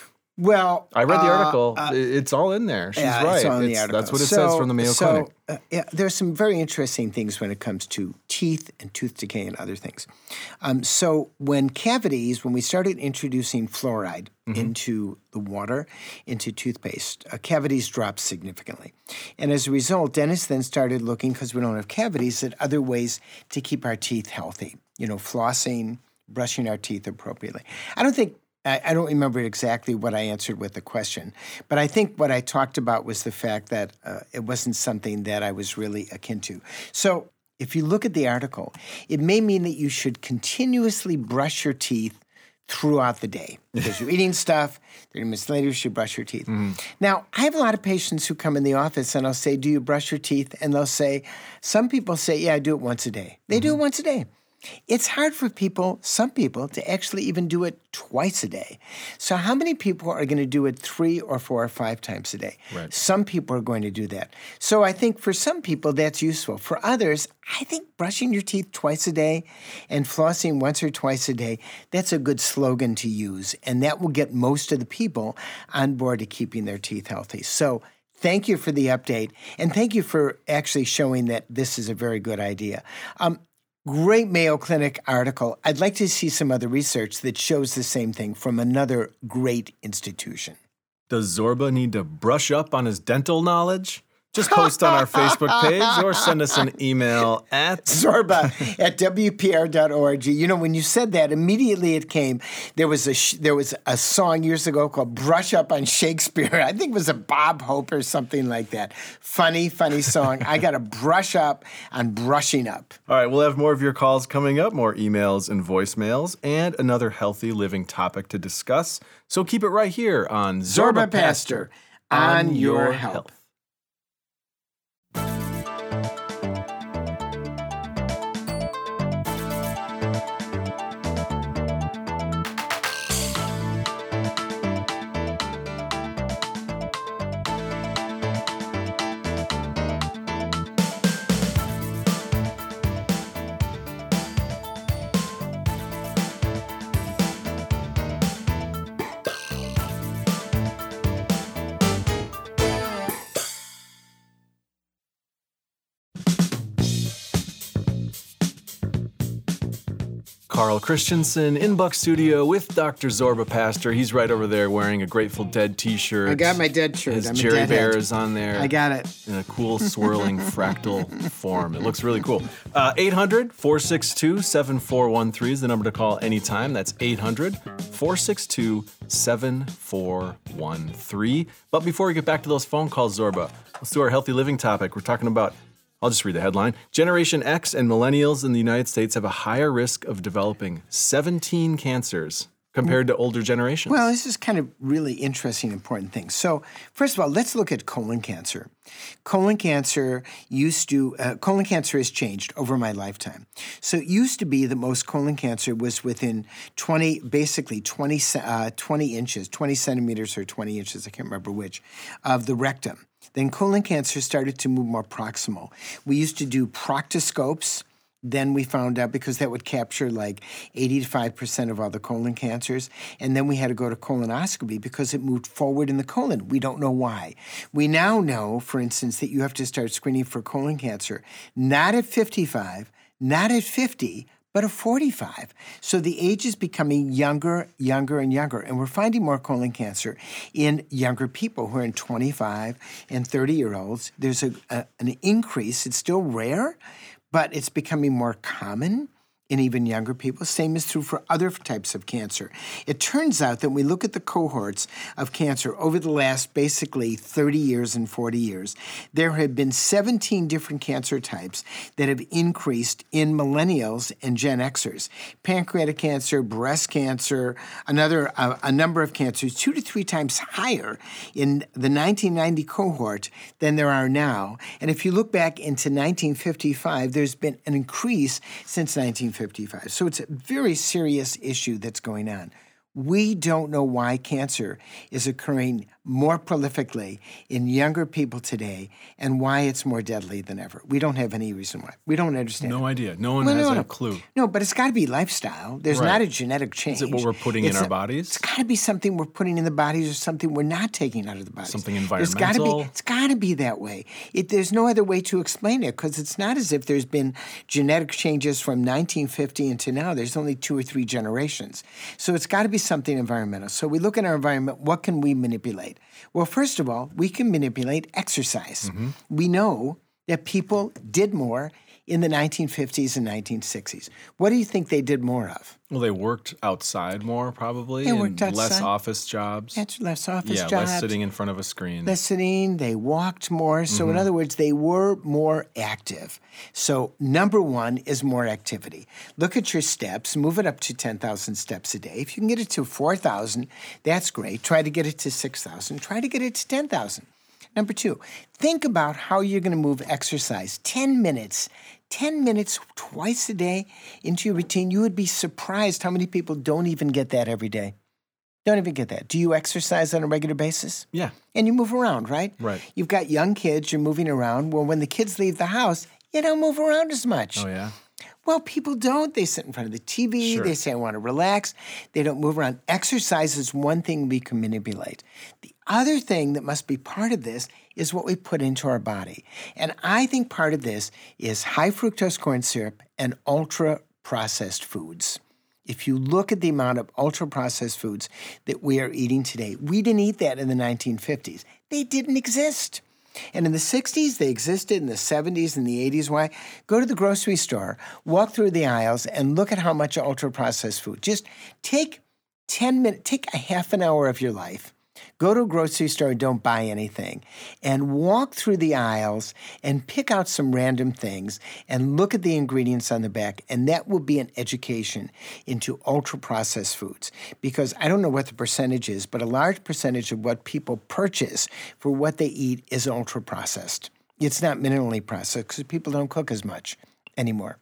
Well, I read the uh, article. Uh, it's all in there. She's yeah, right. It's all in it's, the article. That's what it so, says from the Mayo so, Clinic. Uh, yeah, there's some very interesting things when it comes to teeth and tooth decay and other things. Um, so when cavities, when we started introducing fluoride mm-hmm. into the water, into toothpaste, uh, cavities dropped significantly. And as a result, dentists then started looking, because we don't have cavities, at other ways to keep our teeth healthy. You know, flossing, brushing our teeth appropriately. I don't think I don't remember exactly what I answered with the question, but I think what I talked about was the fact that uh, it wasn't something that I was really akin to. So if you look at the article, it may mean that you should continuously brush your teeth throughout the day because you're eating stuff. thirty minutes later, you should brush your teeth. Mm-hmm. Now, I have a lot of patients who come in the office and I'll say, "Do you brush your teeth?" And they'll say, some people say, "Yeah, I do it once a day." They mm-hmm. do it once a day. It's hard for people, some people, to actually even do it twice a day. So how many people are going to do it three or four or five times a day? Right. Some people are going to do that. So I think for some people that's useful. For others, I think brushing your teeth twice a day and flossing once or twice a day, that's a good slogan to use. And that will get most of the people on board to keeping their teeth healthy. So thank you for the update. And thank you for actually showing that this is a very good idea. Um, Great Mayo Clinic article. I'd like to see some other research that shows the same thing from another great institution. Does Zorba need to brush up on his dental knowledge? Just post on our Facebook page or send us an email at Zorba at W P R dot org. You know, when you said that, immediately it came. There was a sh- there was a song years ago called "Brush Up on Shakespeare." I think it was a Bob Hope or something like that. Funny, funny song. I got to brush up on brushing up. All right, we'll have more of your calls coming up, more emails and voicemails, and another healthy living topic to discuss. So keep it right here on Zorba Pastor, on your health. Carl Christensen in Buck Studio with Doctor Zorba Pastor. He's right over there wearing a Grateful Dead t-shirt. I got my Dead shirt. His I'm Jerry a Bear deadhead. is on there. I got it. In a cool swirling fractal form. It looks really cool. Uh, eight hundred, four six two, seven four one three is the number to call anytime. That's eight hundred, four six two, seven four one three. But before we get back to those phone calls, Zorba, let's do our healthy living topic. We're talking about, I'll just read the headline. Generation X and millennials in the United States have a higher risk of developing seventeen cancers compared to older generations. Well, this is kind of really interesting, important things. So, first of all, let's look at colon cancer. Colon cancer used to, uh, colon cancer has changed over my lifetime. So it used to be that most colon cancer was within twenty, basically twenty, uh, twenty inches, twenty centimeters or twenty inches, I can't remember which, of the rectum. Then colon cancer started to move more proximal. We used to do proctoscopes. Then we found out, because that would capture like eighty-five percent of all the colon cancers. And then we had to go to colonoscopy because it moved forward in the colon. We don't know why. We now know, for instance, that you have to start screening for colon cancer, not at fifty-five, not at fifty, but at forty-five. So the age is becoming younger, younger, and younger. And we're finding more colon cancer in younger people who are in twenty-five and thirty-year-olds. There's a, a, an increase. It's still rare, but it's becoming more common in even younger people. Same is true for other types of cancer. It turns out that when we look at the cohorts of cancer over the last basically thirty years and forty years, there have been seventeen different cancer types that have increased in millennials and Gen Xers. Pancreatic cancer, breast cancer, another uh, a number of cancers, two to three times higher in the nineteen ninety cohort than there are now. And if you look back into nineteen fifty-five, there's been an increase since nineteen fifty-five. So it's a very serious issue that's going on. We don't know why cancer is occurring more prolifically in younger people today and why it's more deadly than ever. We don't have any reason why. We don't understand. No it. idea. No one Well, has no, a no. clue. No, but it's got to be lifestyle. There's Right. not a genetic change. Is it what we're putting It's in our a- bodies? It's got to be something we're putting in the bodies or something we're not taking out of the bodies. Something There's gotta environmental? be, it's got to be that way. It, there's no other way to explain it, because it's not as if there's been genetic changes from nineteen fifty into now. There's only two or three generations. So it's got to be something environmental. So we look at our environment. What can we manipulate? Well, first of all, we can manipulate exercise. Mm-hmm. We know that people did more in the nineteen fifties and nineteen sixties. What do you think they did more of? Well, they worked outside more, probably. They and worked less outside. office jobs. That's less office yeah, jobs. less sitting in front of a screen. Less sitting, they walked more. So, Mm-hmm. in other words, they were more active. So, number one is more activity. Look at your steps, move it up to ten thousand steps a day. If you can get it to four thousand, that's great. Try to get it to six thousand. Try to get it to ten thousand. Number two, think about how you're going to move exercise. ten minutes. ten minutes twice a day into your routine. You would be surprised how many people don't even get that every day. Don't even get that. Do you exercise on a regular basis? Yeah. And you move around, right? Right. You've got young kids, you're moving around. Well, when the kids leave the house, you don't move around as much. Oh, yeah? Well, people don't. They sit in front of the T V. Sure. They say, I want to relax. They don't move around. Exercise is one thing we can manipulate. The other thing that must be part of this is what we put into our body. And I think part of this is high fructose corn syrup and ultra-processed foods. If you look at the amount of ultra-processed foods that we are eating today, we didn't eat that in the nineteen fifties. They didn't exist. And in the sixties, they existed, in the seventies, and the eighties. Why? Go to the grocery store, walk through the aisles, and look at how much ultra-processed food. Just take ten minutes, take a half an hour of your life. Go to a grocery store and don't buy anything. And walk through the aisles and pick out some random things and look at the ingredients on the back. And that will be an education into ultra-processed foods. Because I don't know what the percentage is, but a large percentage of what people purchase for what they eat is ultra-processed. It's not minimally processed because people don't cook as much anymore.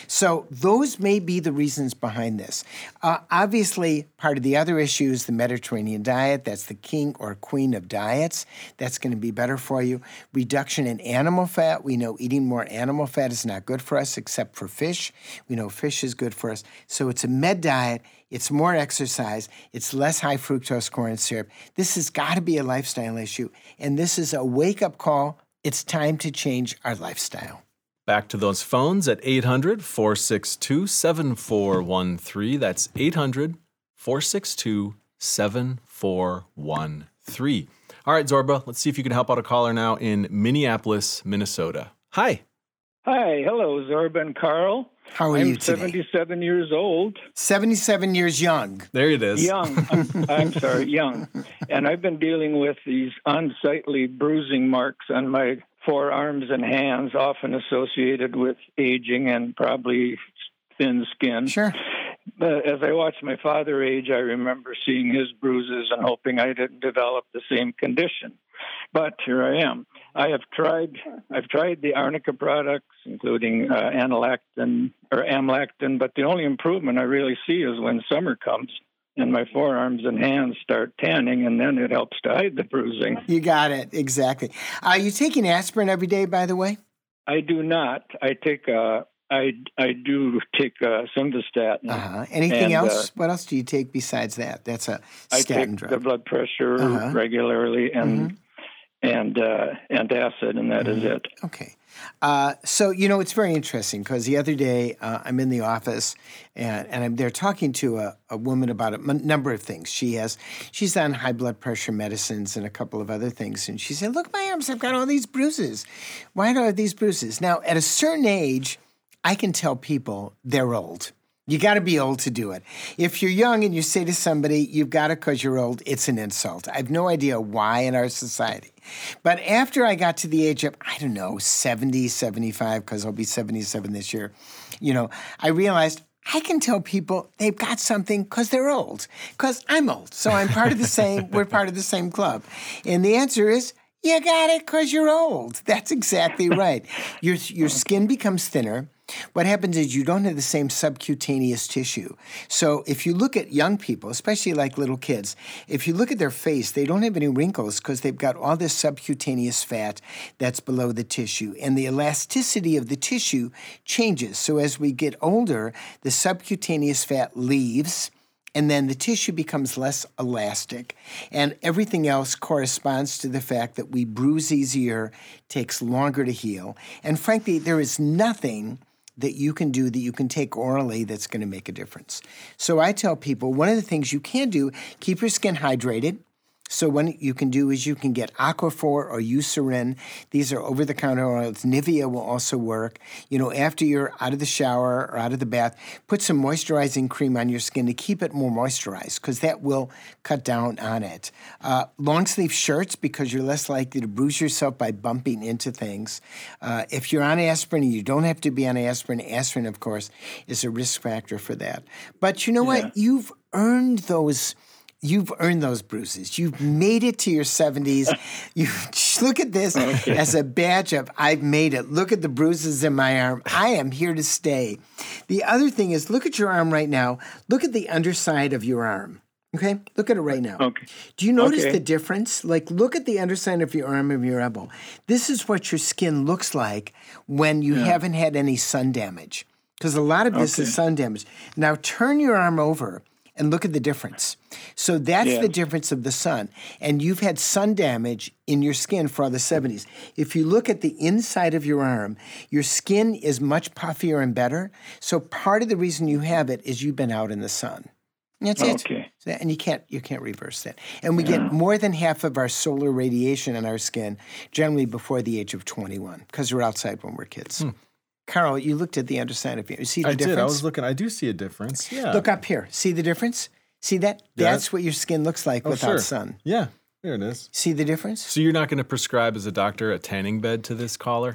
So those may be the reasons behind this. Uh, obviously, part of the other issue is the Mediterranean diet. That's the king or queen of diets. That's going to be better for you. Reduction in animal fat. We know eating more animal fat is not good for us, except for fish. We know fish is good for us. So it's a med diet. It's more exercise. It's less high fructose corn syrup. This has got to be a lifestyle issue. And this is a wake-up call. It's time to change our lifestyle. Back to those phones at eight hundred, four six two, seven four one three. That's eight hundred, four six two, seven four one three. All right, Zorba, let's see if you can help out a caller now in Minneapolis, Minnesota. Hi. Hi. Hello, Zorba and Carl. How are I'm you today? seventy-seven years old. seventy-seven years young. There it is. Young. I'm, I'm sorry, young. And I've been dealing with these unsightly bruising marks on my forearms and hands, often associated with aging and probably thin skin. Sure. But as I watched my father age, I remember seeing his bruises and hoping I didn't develop the same condition. But here I am. I have tried. I've tried the Arnica products, including uh, Analactin or Amlactin. But the only improvement I really see is when summer comes and my forearms and hands start tanning, and then it helps to hide the bruising. You got it. Exactly. Are you taking aspirin every day, by the way? I do not. I take. Uh, I I do take uh, Simvastatin. Uh-huh. Anything and, else? Uh, what else do you take besides that? That's a I statin take drug. the blood pressure Uh-huh. regularly and Mhm. and uh, antacid, and that is it. Okay. Uh, so, you know, it's very interesting because the other day uh, I'm in the office and, and I'm there talking to a, a woman about a m- number of things. She has, she's on high blood pressure medicines and a couple of other things. And she said, look, my arms, I've got all these bruises. Why do I have these bruises? Now, at a certain age, I can tell people they're old. You got to be old to do it. If you're young and you say to somebody, you've got it because you're old, it's an insult. I have no idea why in our society. But after I got to the age of, I don't know, seventy, seventy-five, because I'll be seventy-seven this year, you know, I realized I can tell people they've got something because they're old, because I'm old. So I'm part of the same, we're part of the same club. And the answer is, you got it because you're old. That's exactly right. Your, your skin becomes thinner. What happens is you don't have the same subcutaneous tissue. So if you look at young people, especially like little kids, if you look at their face, they don't have any wrinkles because they've got all this subcutaneous fat that's below the tissue. And the elasticity of the tissue changes. So as we get older, the subcutaneous fat leaves, and then the tissue becomes less elastic. And everything else corresponds to the fact that we bruise easier, takes longer to heal. And frankly, there is nothing that you can do that you can take orally that's going to make a difference. So I tell people one of the things you can do, keep your skin hydrated. So what you can do is you can get Aquaphor or Eucerin. These are over-the-counter oils. Nivea will also work. You know, after you're out of the shower or out of the bath, put some moisturizing cream on your skin to keep it more moisturized because that will cut down on it. Uh, long-sleeve shirts because you're less likely to bruise yourself by bumping into things. Uh, if you're on aspirin, and you don't have to be on aspirin. Aspirin, of course, is a risk factor for that. But you know Yeah. what? You've earned those... You've earned those bruises. You've made it to your seventies. You look at this Okay. as a badge of I've made it. Look at the bruises in my arm. I am here to stay. The other thing is look at your arm right now. Look at the underside of your arm. Okay? Look at it right now. Okay. Do you notice Okay. the difference? Like, look at the underside of your arm and your elbow. This is what your skin looks like when you Yeah. haven't had any sun damage. Because a lot of this is Okay. sun damage. Now, turn your arm over and look at the difference. So that's Yeah. the difference of the sun. And you've had sun damage in your skin for all the seventies. If you look at the inside of your arm, your skin is much puffier and better. So part of the reason you have it is you've been out in the sun. That's it. Okay. So And you can't you can't reverse that. And we get more than half of our solar radiation in our skin generally before the age of twenty-one because we're outside when we're kids. Hmm. Carl, you looked at the underside of you. You see the I difference? did. I was looking. I do see a difference. Yeah. Look up here. See the difference? See that? Yeah. That's what your skin looks like Oh, without sure. sun. Yeah. There it is. See the difference? So you're not going to prescribe as a doctor a tanning bed to this caller?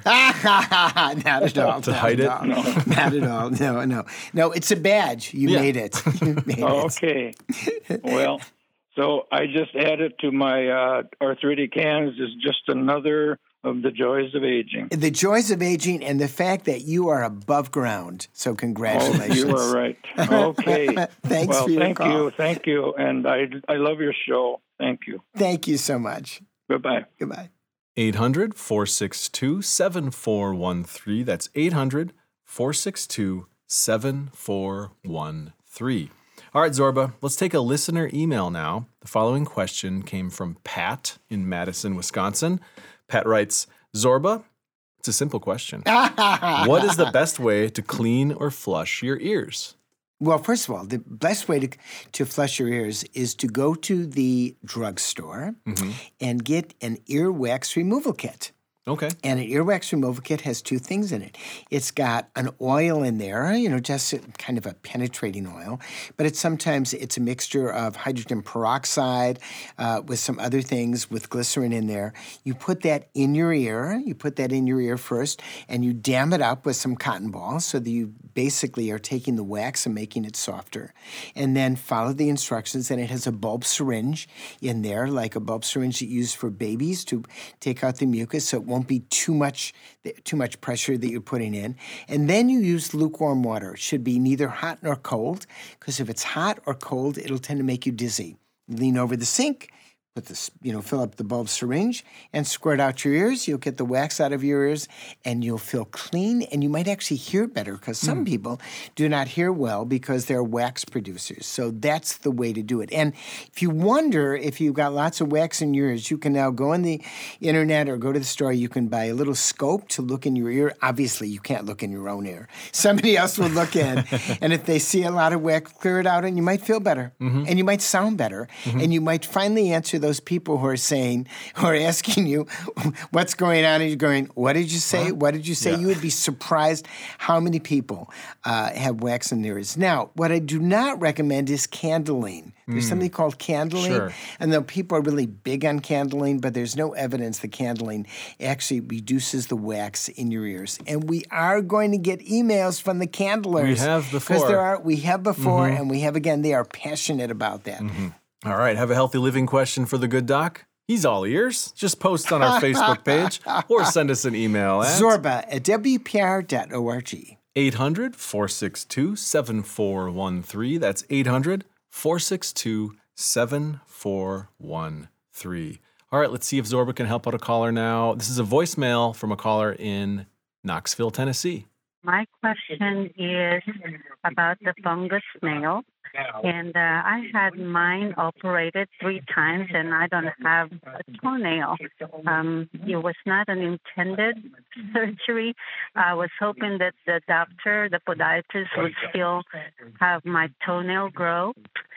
Not at all. To not hide at it? all. Not at all. No, no. No, it's a badge. You Yeah. made it. You made it. Okay. Well, so I just added to my uh, arthritic hands is just another of the joys of aging. The joys of aging and the fact that you are above ground. So congratulations. Oh, you are right. Okay. Thanks well, for your thank call. you. Thank you. And I, I love your show. Thank you. Thank you so much. Goodbye. Goodbye. eight hundred, four six two, seven four one three. That's eight hundred, four six two, seven four one three. All right, Zorba, let's take a listener email now. The following question came from Pat in Madison, Wisconsin. Pat writes, Zorba, it's a simple question. What is the best way to clean or flush your ears? Well, first of all, the best way to, to flush your ears is to go to the drugstore Mm-hmm. and get an earwax removal kit. Okay. And an earwax removal kit has two things in it. It's got an oil in there, you know, just a, kind of a penetrating oil, but it's sometimes it's a mixture of hydrogen peroxide uh, with some other things with glycerin in there. You put that in your ear. You put that in your ear first, and you dam it up with some cotton balls so that you basically are taking the wax and making it softer. And then follow the instructions, and it has a bulb syringe in there, like a bulb syringe that you use for babies to take out the mucus, so it won't be too much too much pressure that you're putting in. And then you use lukewarm water. It should be neither hot nor cold, because if it's hot or cold, it'll tend to make you dizzy. Lean over the sink, put this, you know, fill up the bulb syringe and squirt out your ears. You'll get the wax out of your ears and you'll feel clean, and you might actually hear better, because some mm. people do not hear well because they're wax producers. So that's the way to do it. And if you wonder if you've got lots of wax in your ears, you can now go on the internet or go to the store. You can buy a little scope to look in your ear. Obviously, you can't look in your own ear. Somebody else will look in. And if they see a lot of wax, clear it out and you might feel better. Mm-hmm. And you might sound better. Mm-hmm. And you might finally answer those people who are saying, who are asking you what's going on, and you're going, what did you say? What, what did you say? Yeah. You would be surprised how many people uh, have wax in their ears. Now, what I do not recommend is candling. There's mm. something called candling, sure. and though people are really big on candling, but there's no evidence that candling actually reduces the wax in your ears. And we are going to get emails from the candlers. We have before. Because there are, we have before, mm-hmm. and we have again. They are passionate about that. Mm-hmm. All right, have a healthy living question for the good doc? He's all ears. Just post on our Facebook page or send us an email at Zorba at W P R dot org. eight hundred, four six two, seven four one three. That's eight hundred, four six two, seven four one three. All right, let's see if Zorba can help out a caller now. This is a voicemail from a caller in Knoxville, Tennessee. My question is about the fungus nail. And uh, I had mine operated three times, and I don't have a toenail. Um, it was not an intended surgery. I was hoping that the doctor, the podiatrist, would still have my toenail grow.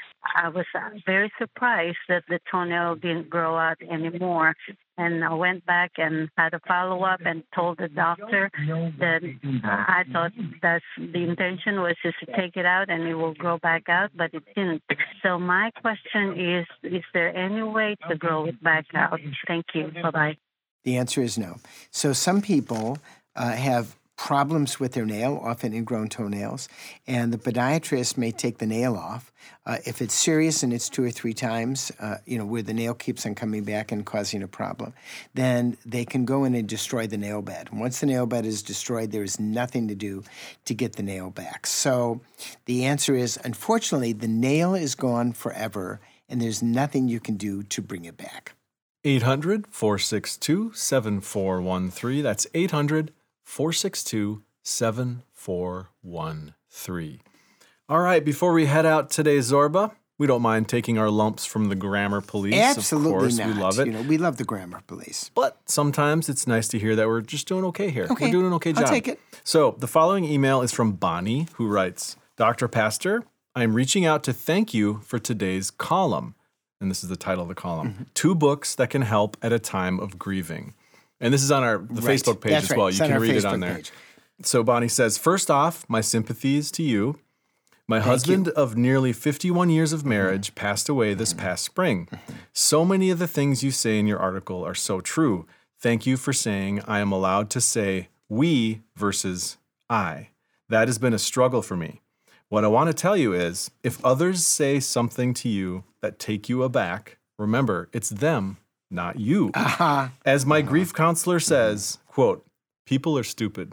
I was very surprised that the toenail didn't grow out anymore. And I went back and had a follow-up and told the doctor that I thought that the intention was just to take it out and it will grow back out, but it didn't. So my question is, is there any way to grow it back out? Thank you. Bye-bye. The answer is no. So some people uh, have problems with their nail, often ingrown toenails, and the podiatrist may take the nail off. Uh, if it's serious and it's two or three times, uh, you know, where the nail keeps on coming back and causing a problem, then they can go in and destroy the nail bed. And once the nail bed is destroyed, there is nothing to do to get the nail back. So the answer is, unfortunately, the nail is gone forever, and there's nothing you can do to bring it back. eight hundred, four six two, seven four one three. That's eight hundred, four six two, seven four one three. All right, before we head out today, Zorba, we don't mind taking our lumps from the grammar police. Absolutely of course, not. We love it. You know, we love the grammar police. But sometimes it's nice to hear that we're just doing okay here. Okay. We're doing an okay job. I'll take it. So the following email is from Bonnie, who writes, Doctor Pastor, I'm reaching out to thank you for today's column. And this is the title of the column. Mm-hmm. Two books that can help at a time of grieving. And this is on our the right. Facebook page That's as right. well. It's You on can our read Facebook it on there. page. So Bonnie says, first off, my sympathies to you. My Thank husband you. of nearly fifty-one years of marriage mm-hmm. passed away this mm-hmm. past spring. Mm-hmm. So many of the things you say in your article are so true. Thank you for saying I am allowed to say we versus I. That has been a struggle for me. What I want to tell you is, if others say something to you that take you aback, remember, it's them, not you. Uh-huh. As my uh-huh. grief counselor says, quote, people are stupid.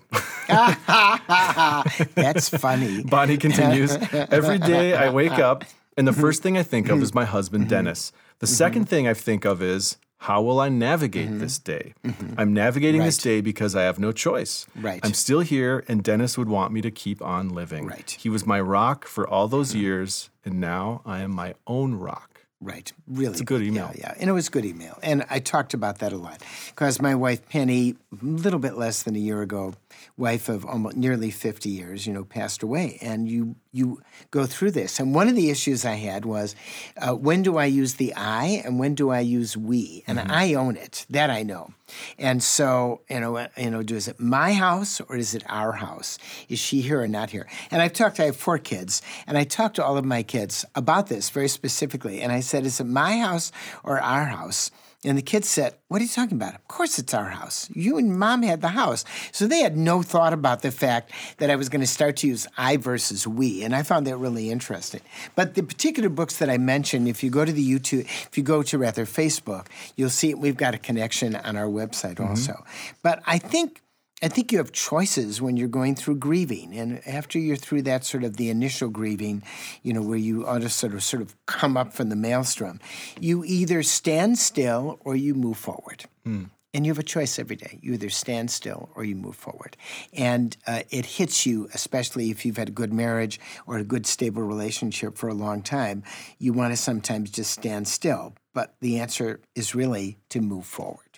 That's funny. Bonnie continues, every day I wake up and the first thing I think of is my husband, Dennis. The second thing I think of is, how will I navigate mm-hmm. this day? Mm-hmm. I'm navigating right. this day because I have no choice. Right. I'm still here, and Dennis would want me to keep on living. Right. He was my rock for all those mm-hmm. years, and now I am my own rock. Right. Really. It's a good email. Yeah, yeah. And it was a good email. And I talked about that a lot because my wife, Penny, a little bit less than a year ago, wife of almost nearly fifty years, you know, passed away. And you you go through this. And one of the issues I had was, uh, when do I use the I and when do I use we? And mm-hmm. I own it. That I know. And so, you know, you know, is it my house or is it our house? Is she here or not here? And I've talked, I have four kids, and I talked to all of my kids about this very specifically. And I said, is it my house or our house? And the kids said, what are you talking about? Of course it's our house. You and Mom had the house. So they had no thought about the fact that I was going to start to use I versus we. And I found that really interesting. But the particular books that I mentioned, if you go to the YouTube, if you go to rather Facebook, you'll see we've got a connection on our website mm-hmm. also. But I think I think you have choices when you're going through grieving. And after you're through that sort of the initial grieving, you know, where you ought to sort of sort of come up from the maelstrom, you either stand still or you move forward. Mm. And you have a choice every day. You either stand still or you move forward. And uh, it hits you, especially if you've had a good marriage or a good stable relationship for a long time. You want to sometimes just stand still. But the answer is really to move forward.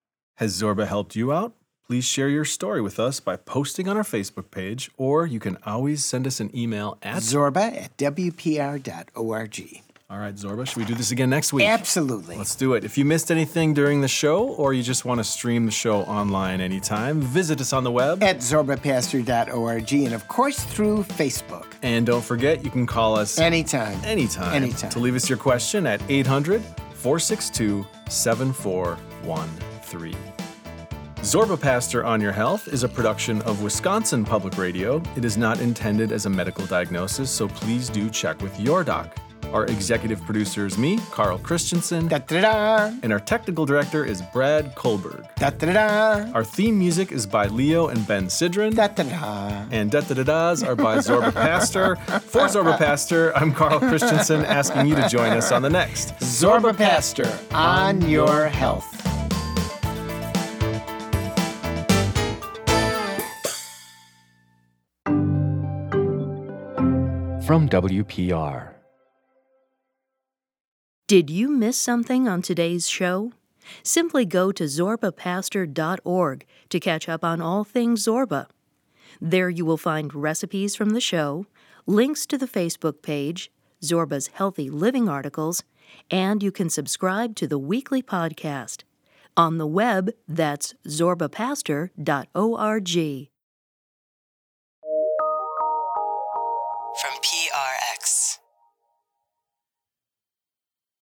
Has Zorba helped you out? Please share your story with us by posting on our Facebook page, or you can always send us an email at Zorba at W P R dot org. All right, Zorba, should we do this again next week? Absolutely. Let's do it. If you missed anything during the show, or you just want to stream the show online anytime, visit us on the web at Zorba Pastor dot org, and of course through Facebook. And don't forget, you can call us anytime. Anytime. Anytime. To leave us your question at eight hundred, four six two, seven four one three. Zorba Pastor on Your Health is a production of Wisconsin Public Radio. It is not intended as a medical diagnosis, so please do check with your doc. Our executive producer is me, Carl Christensen. Da-da-da. And our technical director is Brad Kohlberg. Da-da-da. Our theme music is by Leo and Ben Sidran. Da-da-da. And da-da-da-das are by Zorba Pastor. For Zorba Pastor, I'm Carl Christensen, asking you to join us on the next Zorba Pastor on Your Health. From W P R. Did you miss something on today's show? Simply go to Zorba Pastor dot org to catch up on all things Zorba. There you will find recipes from the show, links to the Facebook page, Zorba's Healthy Living articles, and you can subscribe to the weekly podcast. On the web, that's Zorba Pastor dot org.